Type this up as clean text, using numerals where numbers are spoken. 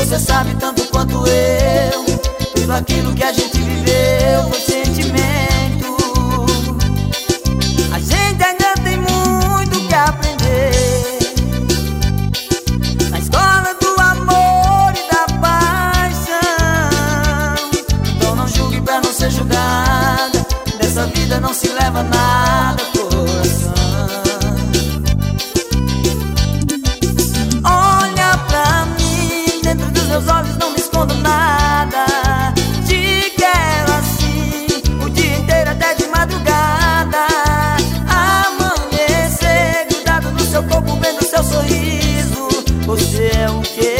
Você sabe tanto quanto eu, tudo aquilo que a gente viveu foi sentimento. A gente ainda tem muito que aprender na escola do amor e da paixão. Então não julgue pra não ser julgada, dessa vida não se leva nada, coração. Olha pra mim, dentro dos meus olhos não me escondo nada. Te quero assim, o dia inteiro até de madrugada. Amanhecer, grudado no seu corpo, vendo seu sorriso. Você é o que